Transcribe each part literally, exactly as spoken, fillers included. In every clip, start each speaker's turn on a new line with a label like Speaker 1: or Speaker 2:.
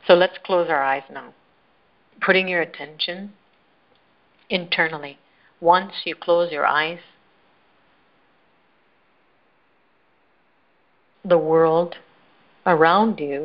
Speaker 1: So let's close our eyes now, putting your attention internally. Once you close your eyes, the world around you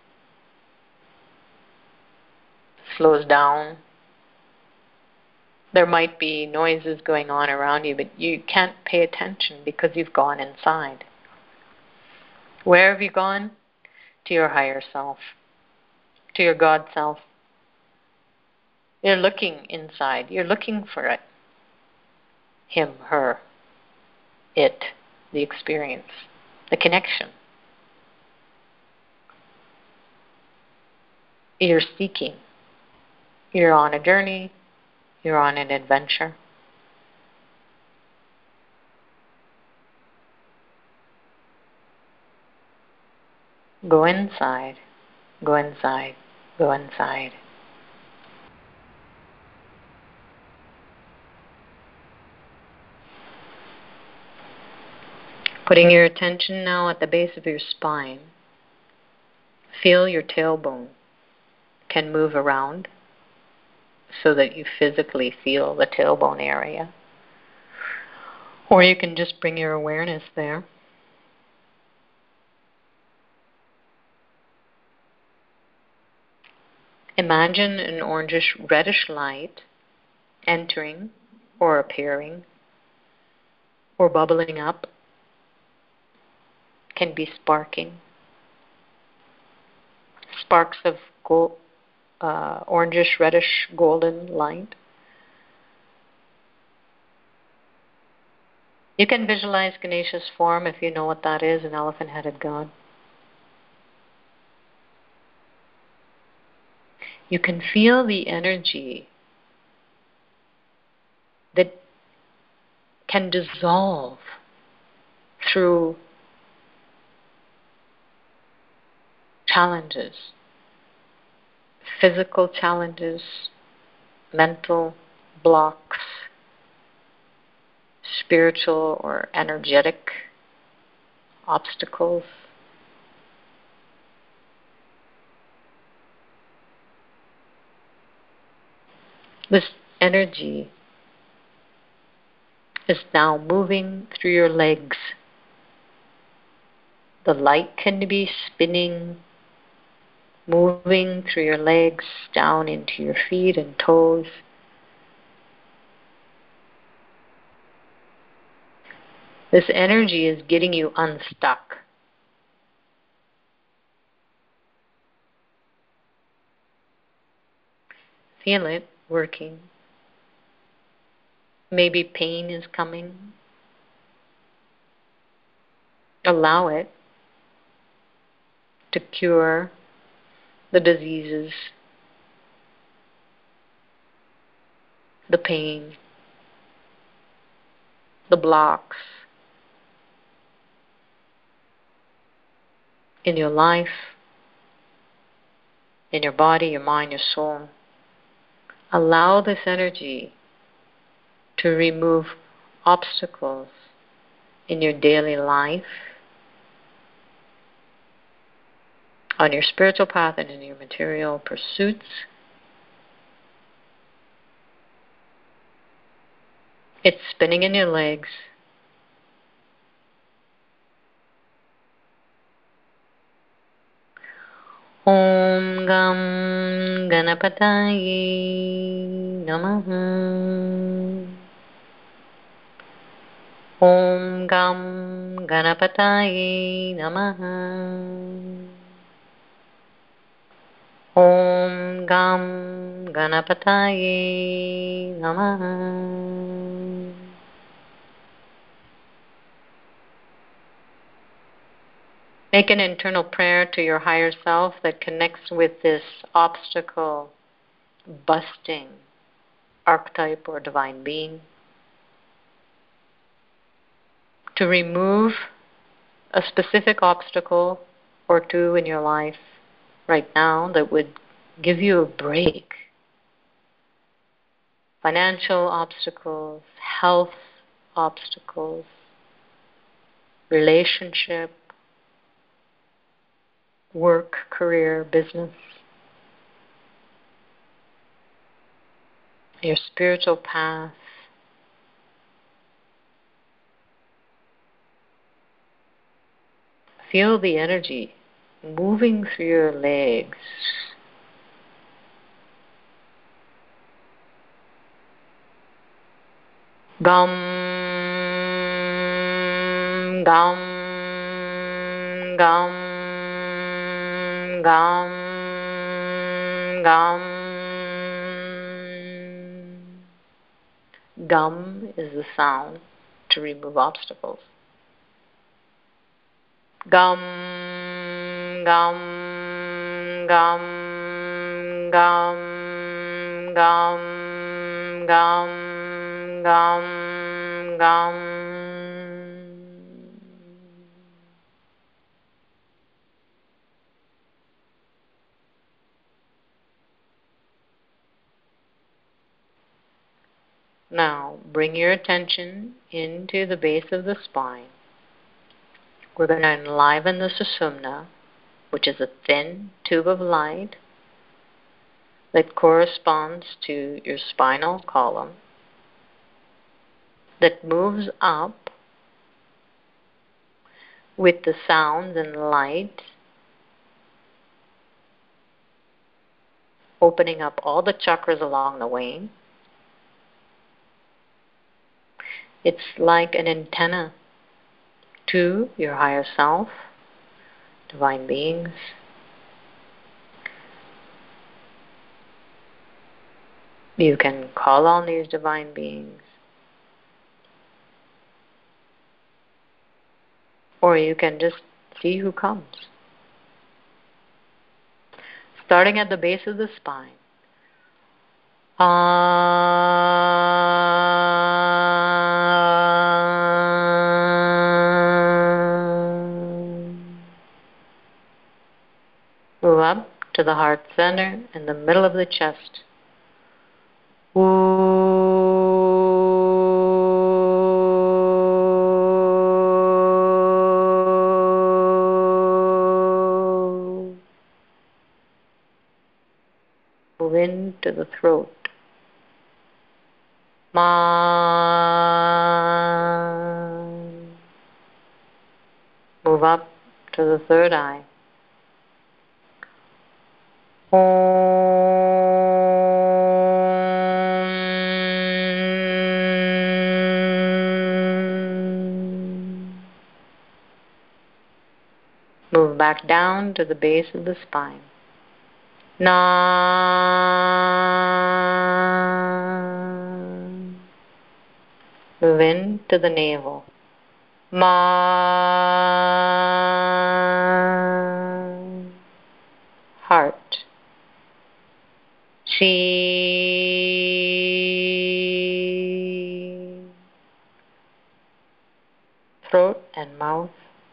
Speaker 1: slows down. There might be noises going on around you, but you can't pay attention because you've gone inside. Where have you gone? To your higher self, to your God self. You're looking inside. You're looking for it. Him, her, it, the experience, the connection. You're seeking. You're on a journey. You're on an adventure. Go inside. Go inside. Go inside. Putting your attention now at the base of your spine. Feel your tailbone can move around so that you physically feel the tailbone area. Or you can just bring your awareness there. Imagine an orangish reddish light entering or appearing or bubbling up. Can be sparking. Sparks of gold, uh, orangish reddish golden light. You can visualize Ganesha's form if you know what that is, an elephant-headed god. You can feel the energy that can dissolve through challenges, physical challenges, mental blocks, spiritual or energetic obstacles. This energy is now moving through your legs. The light can be spinning, moving through your legs, down into your feet and toes. This energy is getting you unstuck. Feel it working. Maybe pain is coming. Allow it to cure the diseases, the pain, the blocks in your life, in your body, your mind, your soul. Allow this energy to remove obstacles in your daily life, on your spiritual path, and in your material pursuits. It's spinning in your legs. Om Gam Ganapataye Namaha. Om Gam Ganapataye Namaha. Om Gam Ganapataye Namaha. Make an internal prayer to your higher self that connects with this obstacle busting archetype or divine being, to remove a specific obstacle or two in your life right now that would give you a break. Financial obstacles, health obstacles, relationship, work, career, business. your spiritual path. Feel the energy moving through your legs. Gum, gum, gum, gum, gum. Gum is the sound to remove obstacles. Gum, gum, gum, gum, gum, gum, gum, gum. Now, bring your attention into the base of the spine. We're going to enliven the Sushumna, which is a thin tube of light that corresponds to your spinal column, that moves up with the sounds and light, opening up all the chakras along the way. It's like an antenna to your higher self, divine beings. You can call on these divine beings, or you can just see who comes. Starting at the base of the spine. Um, move up to the heart center in the middle of the chest. Move into the throat. Ma. Move up to the third eye. Move back down to the base of the spine. Na. Move into the navel. Ma. Heart. She. Throat and mouth.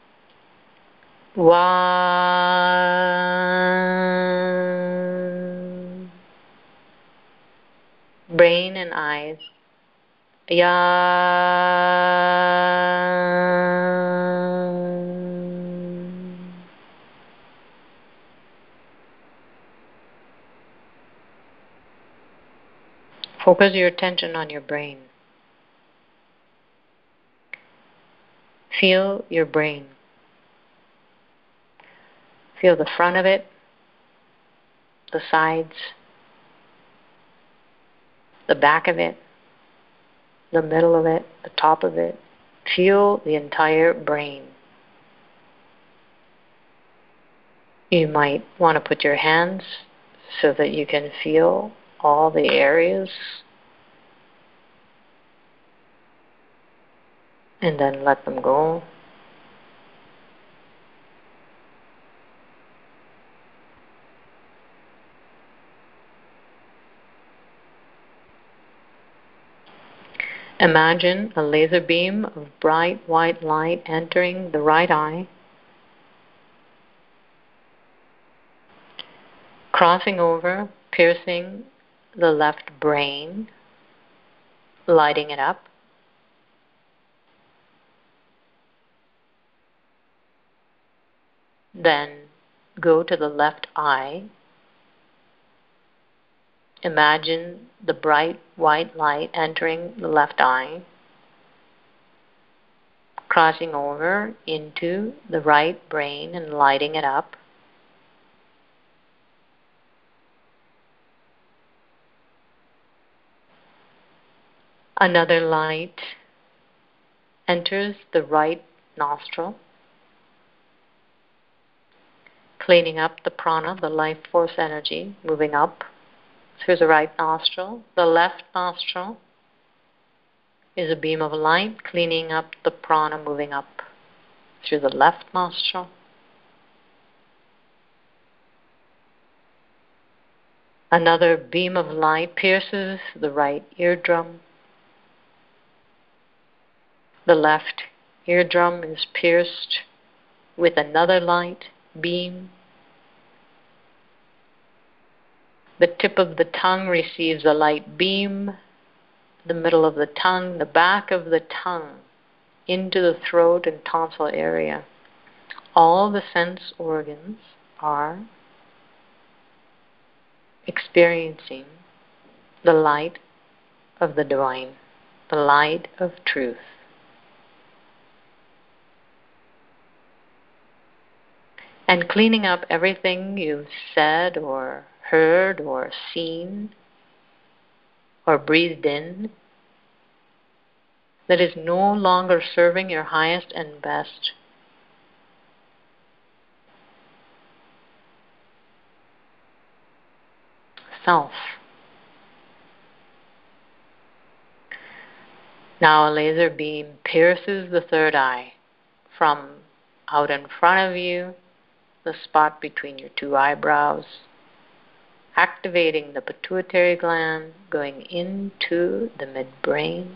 Speaker 1: Wa. Brain and eyes. Ya. Focus your attention on your brain. Feel your brain. Feel the front of it, the sides, the back of it, the middle of it, the top of it. Feel the entire brain. You might want to put your hands so that you can feel all the areas, and then let them go. Imagine a laser beam of bright white light entering the right eye, crossing over, piercing the left brain, lighting it up. Then go to the left eye, Imagine the bright white light entering the left eye, crossing over into the right brain and lighting it up. Another light enters the right nostril, cleaning up the prana, the life force energy, moving up through the right nostril. The left nostril is a beam of light, cleaning up the prana, moving up through the left nostril. Another beam of light pierces the right eardrum. The left eardrum is pierced with another light beam. The tip of the tongue receives a light beam. The middle of the tongue, the back of the tongue, into the throat and tonsil area. All the sense organs are experiencing the light of the divine, the light of truth. And cleaning up everything you've said or heard or seen or breathed in that is no longer serving your highest and best. Self. Now a laser beam pierces the third eye from out in front of you, the spot between your two eyebrows, activating the pituitary gland, going into the midbrain,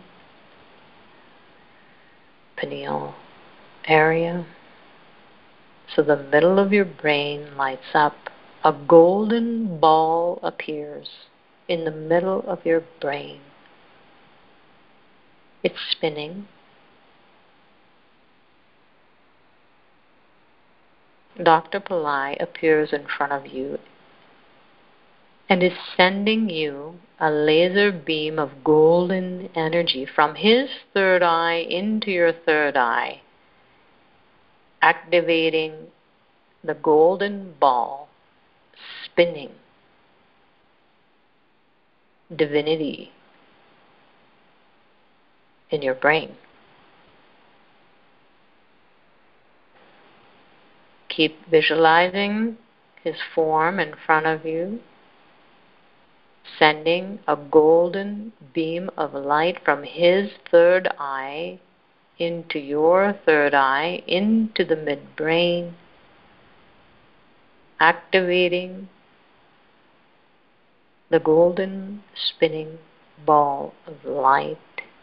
Speaker 1: pineal area. So the middle of your brain lights up. A golden ball appears in the middle of your brain. It's spinning. Doctor Pillai appears in front of you and is sending you a laser beam of golden energy from his third eye into your third eye, activating the golden ball, spinning divinity in your brain. Keep visualizing his form in front of you, sending a golden beam of light from his third eye into your third eye, into the midbrain, activating the golden spinning ball of light.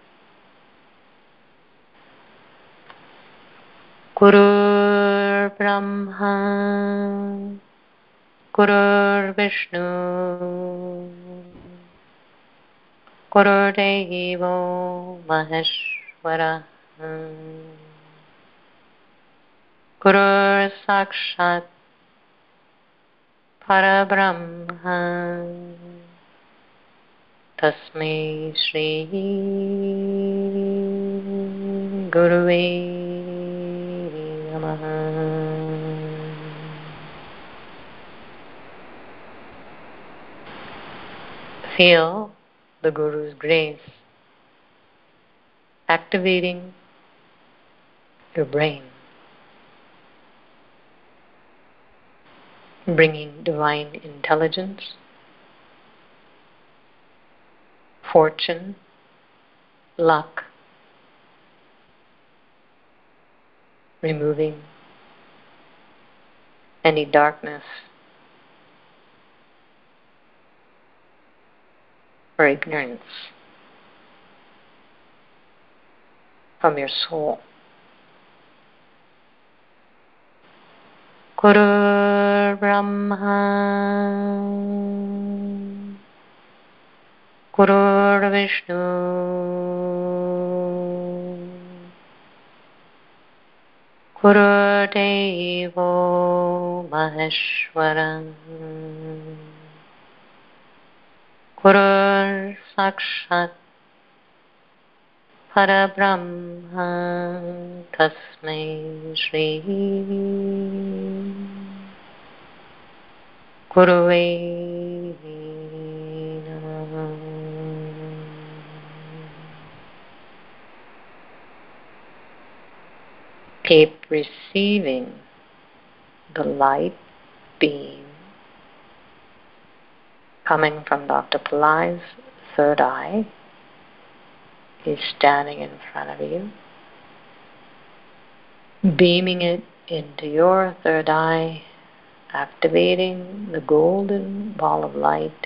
Speaker 1: Gurur Brahma, Gurur Vishnu, Gurur Devo Maheshwara, Gurur Sakshat Parabrahma, Tasmai Shri Gurave Feel the Guru's grace activating your brain, bringing divine intelligence, fortune, luck, removing any darkness or ignorance from your soul. Gurur Brahma, Gurur Vishnu, Gurur Devo Maheshwara, Gurur Sakshat Parabrahma Tasmai Shri Gurave Namah. Keep receiving the light beam coming from Doctor Pillai's third eye. He's standing in front of you, beaming it into your third eye, activating the golden ball of light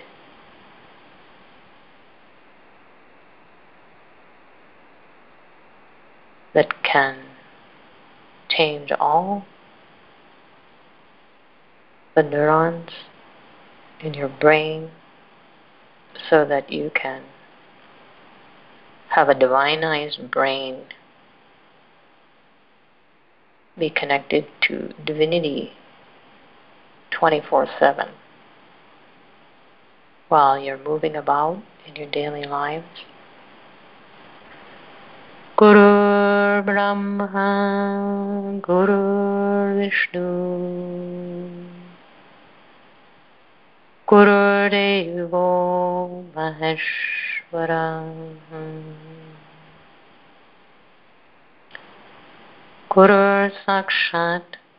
Speaker 1: that can change all the neurons in your brain so that you can have a divinized brain, be connected to divinity twenty-four seven while you're moving about in your daily lives. Guru Brahma, Guru Vishnu, Guru Devo Maheshwara, Guru Sakshat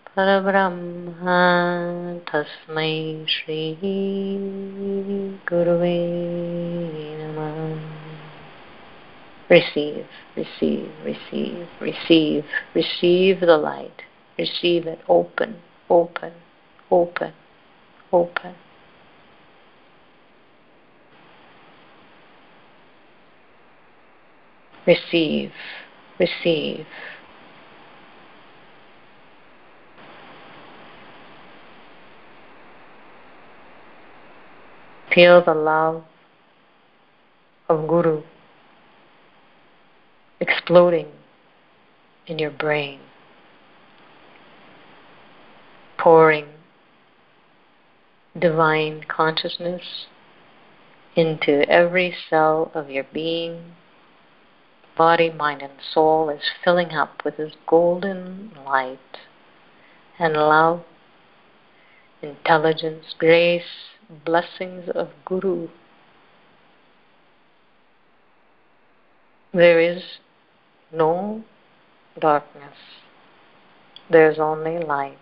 Speaker 1: Parabrahma Tasmai Shri Gurave Namah. Receive, receive, receive, receive, receive the light. Receive it. Open, open, open, open. Receive, receive. Feel the love of Guru exploding in your brain, pouring divine consciousness into every cell of your being. Body, mind, and soul is filling up with this golden light and love, intelligence, grace, blessings of Guru. There is no darkness. There's only light.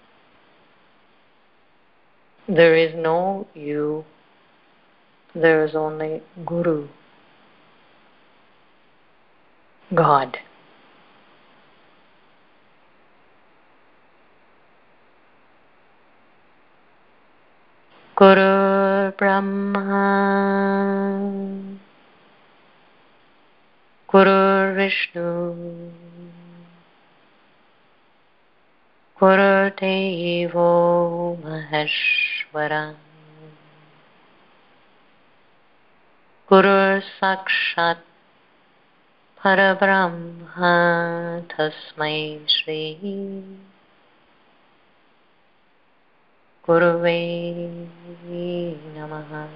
Speaker 1: There is no you. There is only Guru, God. Guru Brahma, Guru Vishnu, Guru Devo Maheshwara, Guru Sakshat Parabrahma Tasmai Shri Gurave Namah.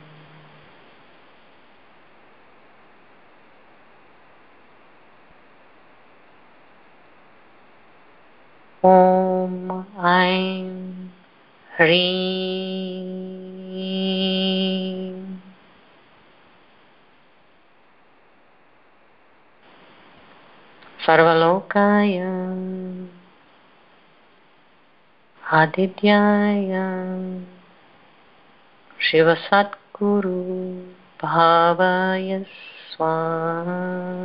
Speaker 1: Om Aim Hreem Sarvalokaya Adityaya Shiva Satguru Bhavaya Swaha.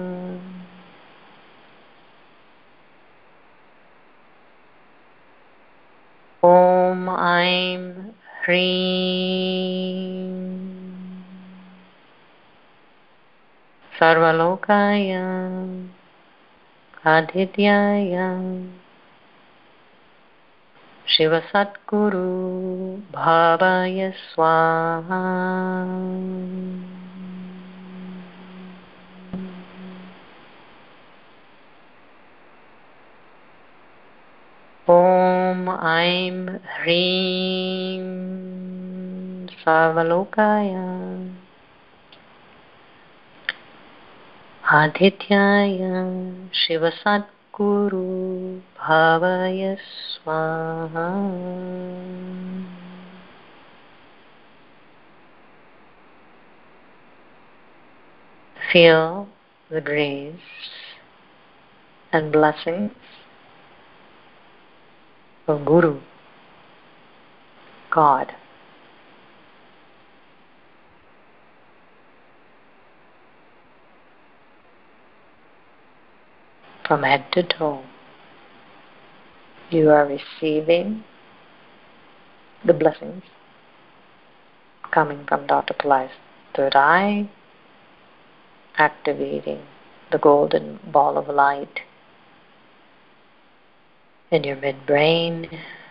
Speaker 1: Om Aim Hreem Sarvalokaya Adityaya Shiva Satguru Bhavaya Swaha. Om Aim Hreem Sarvalokaya Adhityaya Shiva Sadguru Bhavaya Swaha. Feel the grace and blessings of Guru, God. From head to toe, you are receiving the blessings coming from Doctor Pillai's third eye, activating the golden ball of light in your midbrain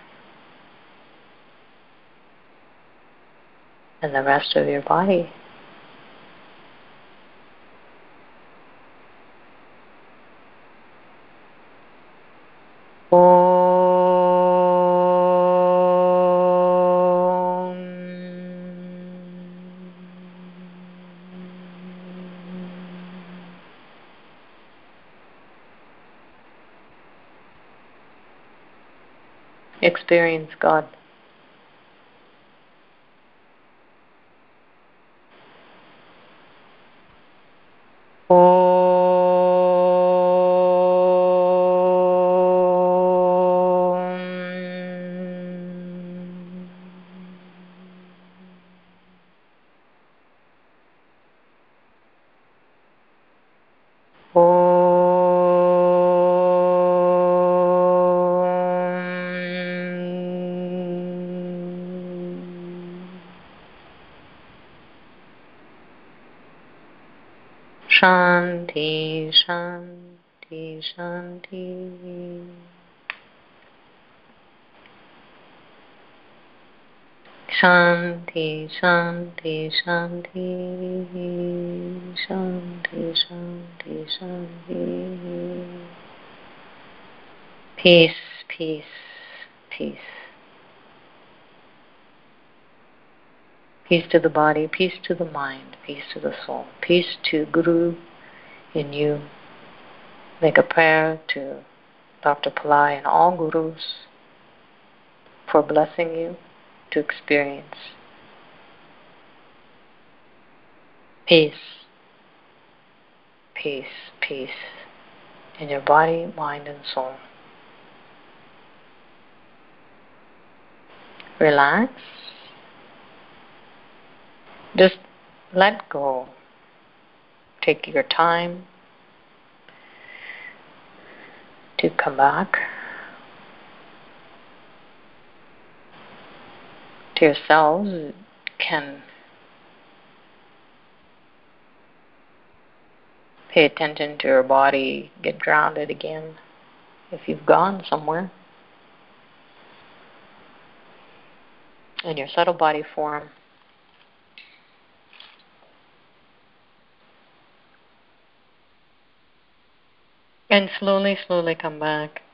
Speaker 1: and the rest of your body. Experience God. Shanti, Shanti, Shanti. Shanti, Shanti, Shanti. Shanti, Shanti, Shanti. Peace, peace, peace. Peace to the body, peace to the mind, peace to the soul, peace to Guru in you. Make a prayer to Doctor Pillai and all Gurus for blessing you to experience peace, peace, peace in your body, mind, and soul. Relax. Just let go. Take your time to come back to yourselves. You can pay attention to your body, get grounded again if you've gone somewhere. In your subtle body form. And slowly, slowly come back.